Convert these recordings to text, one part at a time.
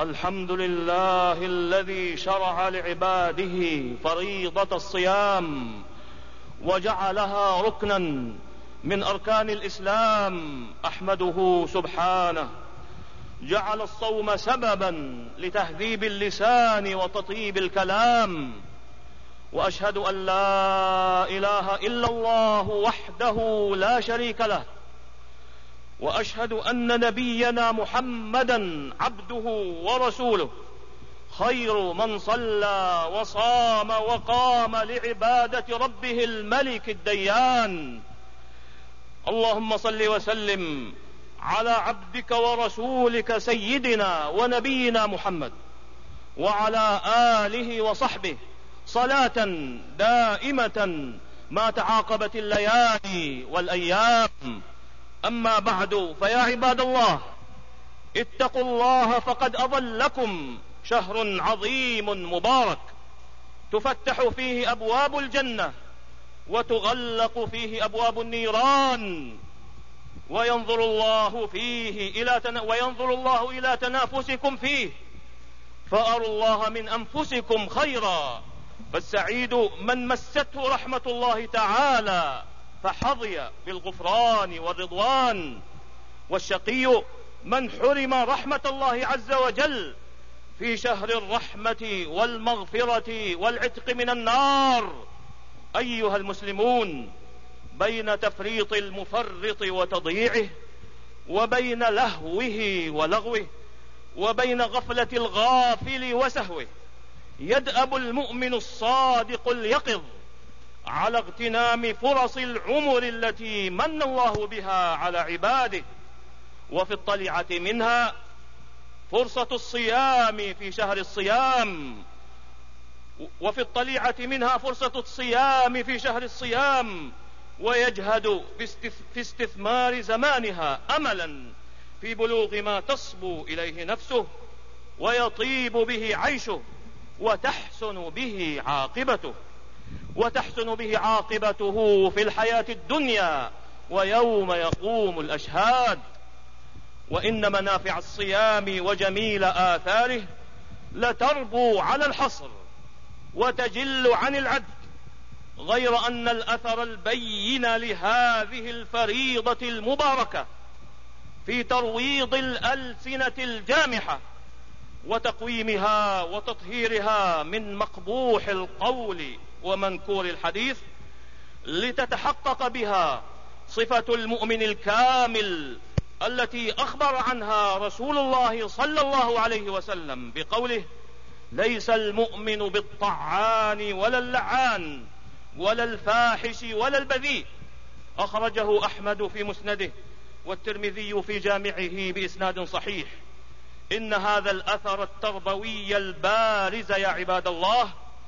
الحمد لله الذي شرع لعباده فريضة الصيام وجعلها ركنا من أركان الإسلام. أحمده سبحانه. جعل الصوم سببا لتهذيب اللسان وتطيب الكلام، وأشهد أن لا إله إلا الله وحده لا شريك له، وأشهد أن نبينا محمدا عبده ورسوله، خير من صلى وصام وقام لعبادة ربه الملك الديان. اللهم صل وسلم على عبدك ورسولك سيدنا ونبينا محمد وعلى آله وصحبه صلاة دائمة ما تعاقبت الليالي والأيام. أما بعد، فيا عباد الله، اتقوا الله فقد أظلكم شهر عظيم مبارك تفتح فيه أبواب الجنة وتغلق فيه أبواب النيران، وينظر الله إلى تنافسكم فيه، فأروا الله من أنفسكم خيرا. فالسعيد من مسته رحمة الله تعالى فحظي بالغفران والرضوان، والشقي من حرم رحمة الله عز وجل في شهر الرحمة والمغفرة والعتق من النار. أيها المسلمون، بين تفريط المفرط وتضييعه، وبين لهوه ولغوه، وبين غفلة الغافل وسهوه، يدأب المؤمن الصادق اليقظ على اغتنام فرص العمر التي من الله بها على عباده. وفي الطليعة منها فرصة الصيام في شهر الصيام، ويجهد في استثمار زمانها أملا في بلوغ ما تصبو إليه نفسه ويطيب به عيشه وتحسن به عاقبته في الحياة الدنيا ويوم يقوم الأشهاد. وإن منافع الصيام وجميل آثاره لتربو على الحصر وتجل عن العد، غير أن الأثر البين لهذه الفريضة المباركة في ترويض الألسنة الجامحة وتقويمها وتطهيرها من مقبوح القول ومنكور الحديث، لتتحقق بها صفة المؤمن الكامل التي أخبر عنها رسول الله صلى الله عليه وسلم بقوله: ليس المؤمن بالطعان ولا اللعان ولا الفاحش ولا البذيء. أخرجه أحمد في مسنده والترمذي في جامعه بإسناد صحيح. إن هذا الأثر التربوي البارز يا عباد الله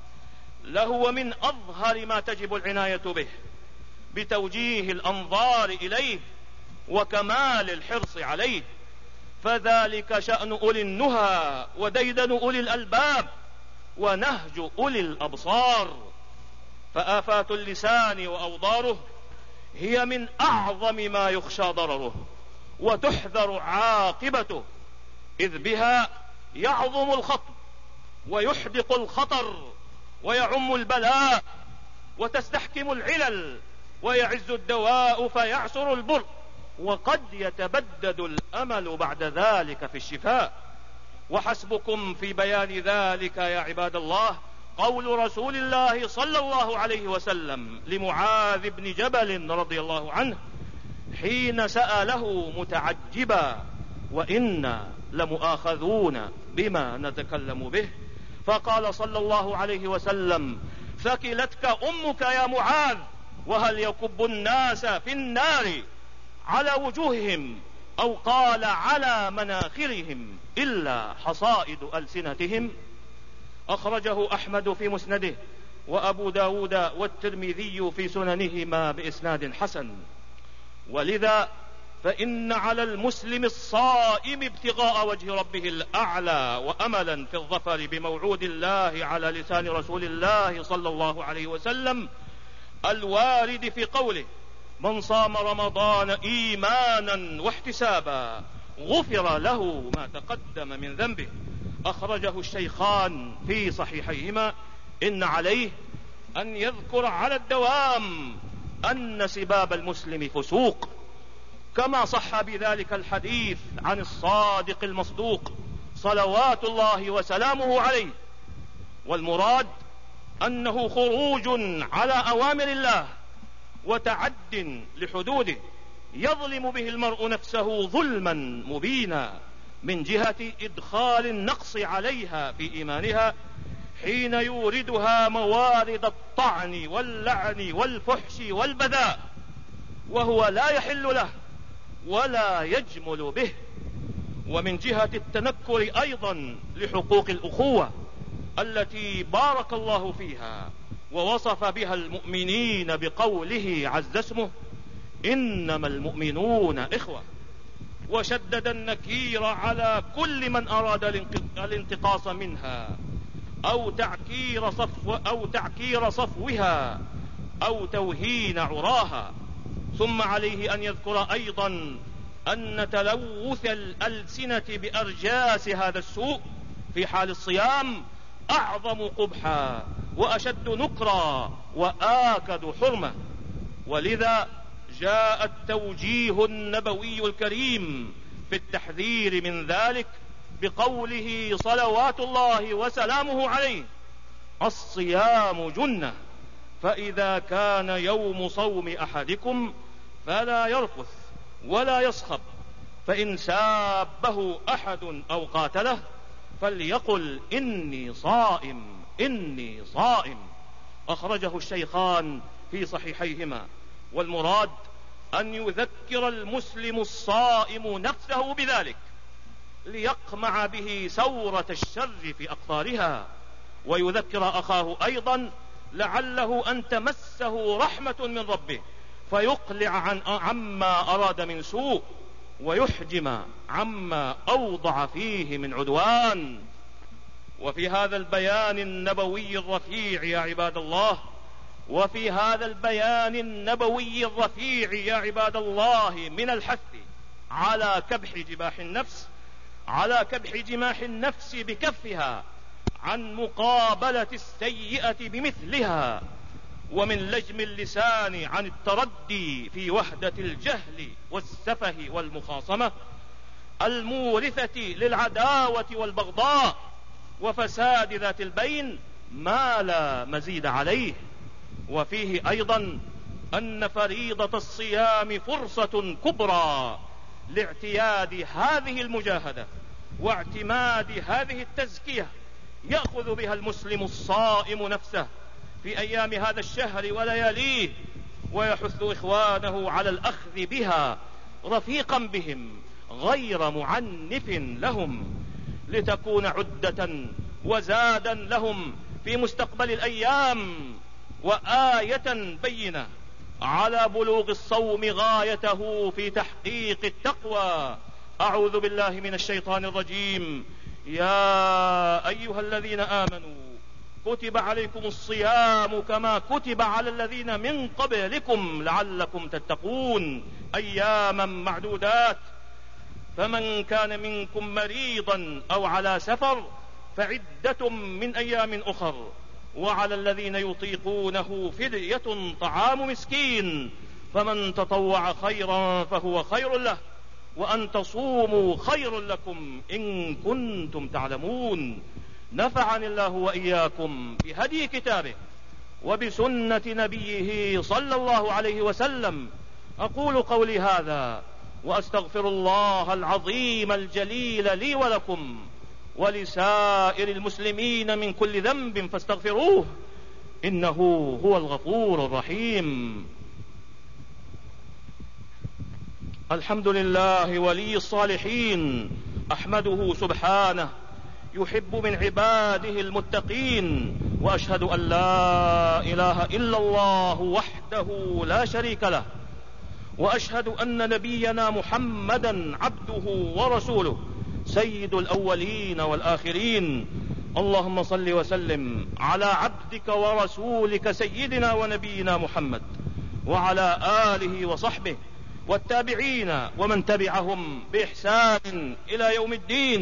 لهو من أظهر ما تجب العناية به بتوجيه الأنظار إليه وكمال الحرص عليه، فذلك شأن أولي النهى وديدن أولي الألباب ونهج أولي الأبصار. فآفات اللسان وأوضاره هي من أعظم ما يخشى ضرره وتحذر عاقبته، إذ بها يعظم الخطب ويحدق الخطر ويعم البلاء وتستحكم العلل ويعز الدواء فيعسر البر، وقد يتبدد الأمل بعد ذلك في الشفاء. وحسبكم في بيان ذلك يا عباد الله قول رسول الله صلى الله عليه وسلم لمعاذ بن جبل رضي الله عنه حين سأله متعجبا: وإنا لمؤاخذون بما نتكلم به؟ فقال صلى الله عليه وسلم: ثكلتك أمك يا معاذ، وهل يكب الناس في النار على وجوههم أو قال على مناخرهم إلا حصائد ألسنتهم. أخرجه أحمد في مسنده وأبو داود والترمذي في سننهما بإسناد حسن. ولذا فإن على المسلم الصائم ابتغاء وجه ربه الأعلى وأملا في الظفر بموعود الله على لسان رسول الله صلى الله عليه وسلم الوارد في قوله: من صام رمضان إيمانا واحتسابا غفر له ما تقدم من ذنبه. أخرجه الشيخان في صحيحيهما، إن عليه أن يذكر على الدوام أن سباب المسلم فسوق، كما صح بذلك الحديث عن الصادق المصدوق صلوات الله وسلامه عليه. والمراد أنه خروج على أوامر الله وتعد لحدوده يظلم به المرء نفسه ظلما مبينا، من جهة إدخال النقص عليها في إيمانها حين يوردها موارد الطعن واللعن والفحش والبذاء، وهو لا يحل له ولا يجمل به. ومن جهة التنكر أيضا لحقوق الأخوة التي بارك الله فيها ووصف بها المؤمنين بقوله عز اسمه: إنما المؤمنون إخوة، وشدد النكير على كل من أراد الانتقاص منها أو تعكير صفوها أو توهين عراها. ثم عليه أن يذكر أيضا أن تلوث الألسنة بأرجاس هذا السوء في حال الصيام أعظم قبحا وأشد نكرا وآكد حرمة. ولذا جاء التوجيه النبوي الكريم في التحذير من ذلك بقوله صلوات الله وسلامه عليه: الصيام جنة، فإذا كان يوم صوم أحدكم فلا يرفث ولا يصخب، فإن سابه أحد أو قاتله فليقل إني صائم إني صائم. أخرجه الشيخان في صحيحيهما. والمراد أن يذكر المسلم الصائم نفسه بذلك ليقمع به سورة الشر في أقطارها، ويذكر أخاه أيضا لعله أن تمسه رحمة من ربه فيقلع عما أراد من سوء ويحجم عما أوضع فيه من عدوان. وفي هذا البيان النبوي الرفيع يا عباد الله، وفي هذا البيان النبوي الرفيع يا عباد الله من الحث على كبح جماح النفس بكفها عن مقابلة السيئة بمثلها، ومن لجم اللسان عن التردي في وحدة الجهل والسفه والمخاصمة المورثة للعداوة والبغضاء وفساد ذات البين ما لا مزيد عليه. وفيه أيضا أن فريضة الصيام فرصة كبرى لاعتياد هذه المجاهدة واعتماد هذه التزكية يأخذ بها المسلم الصائم نفسه في أيام هذا الشهر ولياليه، ويحث إخوانه على الأخذ بها رفيقا بهم غير معنف لهم، لتكون عدة وزادا لهم في مستقبل الأيام وآية بينة على بلوغ الصوم غايته في تحقيق التقوى. أعوذ بالله من الشيطان الرجيم. يا أيها الذين آمنوا كتب عليكم الصيام كما كتب على الذين من قبلكم لعلكم تتقون أياما معدودات، فمن كان منكم مريضا أو على سفر فعدة من أيام أخر، وعلى الذين يطيقونه فدية طعام مسكين، فمن تطوع خيرا فهو خير له، وأن تصوموا خير لكم إن كنتم تعلمون. نفعني الله وإياكم بهدي كتابه وبسنة نبيه صلى الله عليه وسلم. أقول قولي هذا وأستغفر الله العظيم الجليل لي ولكم ولسائر المسلمين من كل ذنب فاستغفروه إنه هو الغفور الرحيم. الحمد لله ولي الصالحين، أحمده سبحانه يحب من عباده المتقين، وأشهد أن لا إله إلا الله وحده لا شريك له، وأشهد أن نبينا محمدا عبده ورسوله سيد الأولين والآخرين. اللهم صل وسلم على عبدك ورسولك سيدنا ونبينا محمد وعلى آله وصحبه والتابعين ومن تبعهم بإحسان إلى يوم الدين.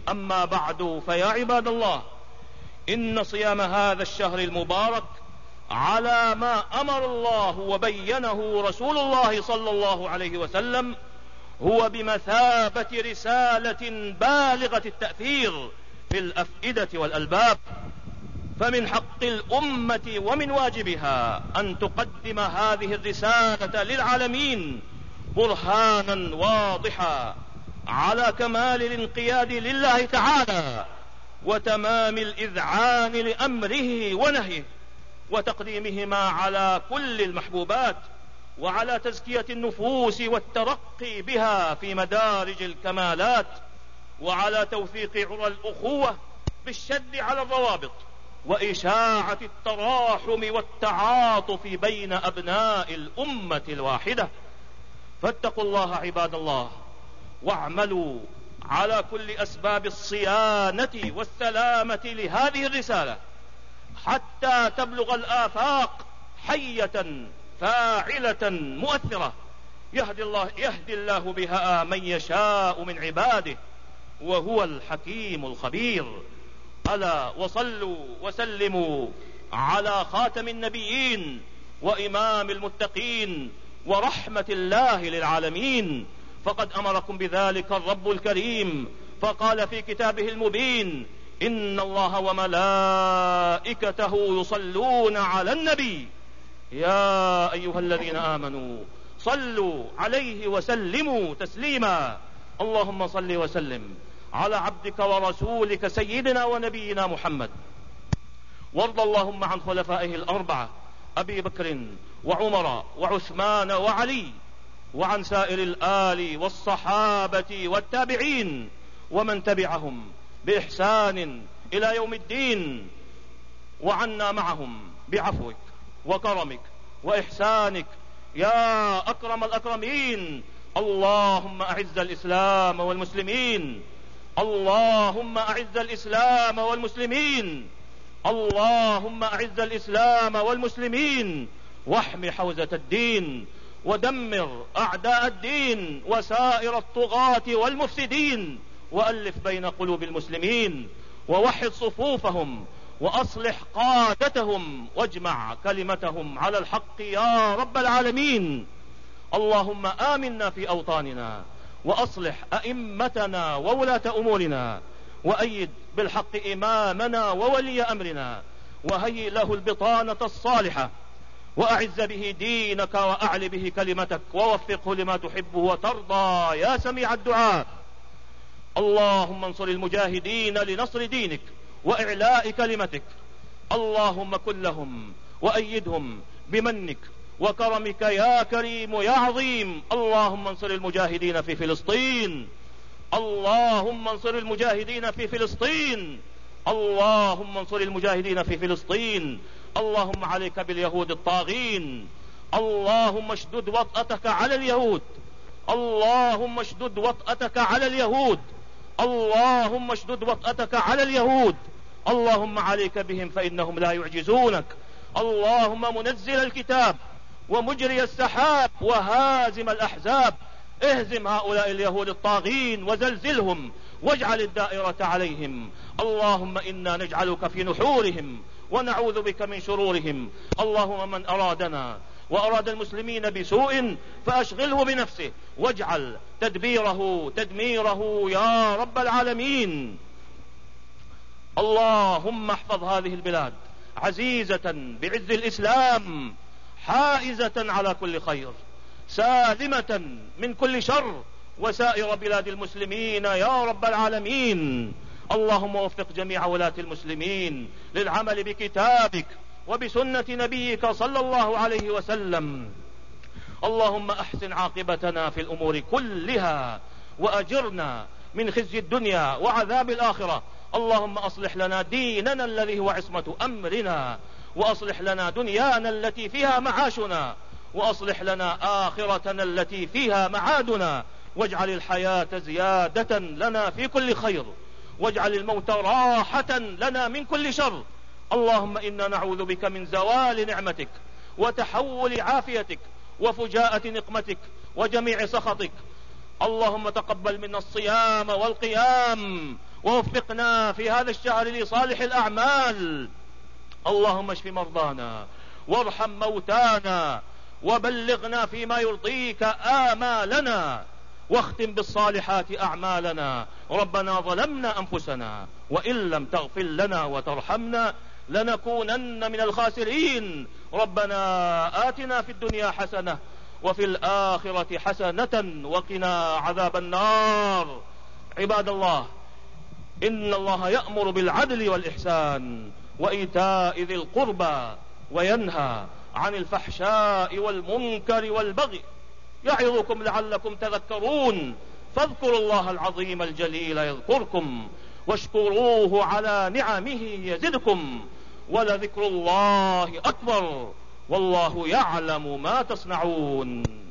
أما بعد، فيا عباد الله، إن صيام هذا الشهر المبارك على ما أمر الله وبينه رسول الله صلى الله عليه وسلم هو بمثابة رسالة بالغة التأثير في الأفئدة والألباب، فمن حق الأمة ومن واجبها أن تقدم هذه الرسالة للعالمين برهانا واضحا على كمال الانقياد لله تعالى وتمام الإذعان لأمره ونهيه وتقديمهما على كل المحبوبات، وعلى تزكية النفوس والترقي بها في مدارج الكمالات، وعلى توثيق عرى الأخوة بالشد على الروابط وإشاعة التراحم والتعاطف بين أبناء الأمة الواحدة. فاتقوا الله عباد الله، واعملوا على كل أسباب الصيانة والسلامة لهذه الرسالة حتى تبلغ الآفاق حية فاعلة مؤثرة يهدي الله بها من يشاء من عباده، وهو الحكيم الخبير. ألا وصلوا وسلموا على خاتم النبيين وإمام المتقين ورحمة الله للعالمين، فقد أمركم بذلك الرب الكريم، فقال في كتابه المبين: إن الله وملائكته يصلون على النبي يا أيها الذين آمنوا صلوا عليه وسلموا تسليما. اللهم صل وسلم على عبدك ورسولك سيدنا ونبينا محمد، وارض اللهم عن خلفائه الأربعة أبي بكر وعمر وعثمان وعلي، وعن سائر الآل والصحابة والتابعين ومن تبعهم بإحسان إلى يوم الدين، وعنا معهم بعفوك وكرمك وإحسانك يا أكرم الأكرمين. اللهم أعز الإسلام والمسلمين، اللهم أعز الإسلام والمسلمين، اللهم أعز الإسلام والمسلمين، واحم حوزة الدين، ودمر أعداء الدين وسائر الطغاة والمفسدين، وألف بين قلوب المسلمين، ووحد صفوفهم، وأصلح قادتهم، واجمع كلمتهم على الحق يا رب العالمين. اللهم آمنا في أوطاننا، وأصلح أئمتنا وولاة أمورنا، وأيد بالحق إمامنا وولي أمرنا، وهيئ له البطانة الصالحة، وأعز به دينك وأعل به كلمتك، ووفقه لما تحبه وترضى يا سميع الدعاء. اللهم انصر المجاهدين لنصر دينك وإعلاء كلمتك، اللهم كن لهم وأيدهم بمنك وكرمك يا كريم يا عظيم. اللهم انصر المجاهدين في فلسطين، اللهم انصر المجاهدين في فلسطين، اللهم انصر المجاهدين في فلسطين. اللهم عليك باليهود الطاغين، اللهم اشدد وطأتك على اليهود، اللهم اشدد وطأتك على اليهود، اللهم اشدد وطأتك على اليهود. اللهم عليك بهم فإنهم لا يعجزونك. اللهم منزل الكتاب ومجري السحاب وهازم الأحزاب، اهزم هؤلاء اليهود الطاغين وزلزلهم واجعل الدائرة عليهم. اللهم إنا نجعلك في نحورهم ونعوذ بك من شرورهم. اللهم من أرادنا وأراد المسلمين بسوء فأشغله بنفسه، واجعل تدميره يا رب العالمين. اللهم احفظ هذه البلاد عزيزة بعز الإسلام، حائزة على كل خير، سالمة من كل شر، وسائر بلاد المسلمين يا رب العالمين. اللهم وفق جميع ولاة المسلمين للعمل بكتابك وبسنة نبيك صلى الله عليه وسلم. اللهم أحسن عاقبتنا في الأمور كلها، وأجرنا من خزي الدنيا وعذاب الآخرة. اللهم أصلح لنا ديننا الذي هو عصمة أمرنا، وأصلح لنا دنيانا التي فيها معاشنا، وأصلح لنا آخرتنا التي فيها معادنا، واجعل الحياة زيادة لنا في كل خير، واجعل الموت راحة لنا من كل شر. اللهم إنا نعوذ بك من زوال نعمتك وتحول عافيتك وفجاءة نقمتك وجميع سخطك. اللهم تقبل منا الصيام والقيام ووفقنا في هذا الشهر لصالح الأعمال. اللهم اشف مرضانا وارحم موتانا وبلغنا فيما يرضيك آمالنا، واختم بالصالحات أعمالنا. ربنا ظلمنا أنفسنا وإن لم تغفر لنا وترحمنا لنكونن من الخاسرين. ربنا آتنا في الدنيا حسنة وفي الآخرة حسنة وقنا عذاب النار. عباد الله، إن الله يأمر بالعدل والإحسان وإيتاء ذي القربى وينهى عن الفحشاء والمنكر والبغي، يعظكم لعلكم تذكرون. فاذكروا الله العظيم الجليل يذكركم، واشكروه على نعمه يزدكم، ولذكر الله أكبر، والله يعلم ما تصنعون.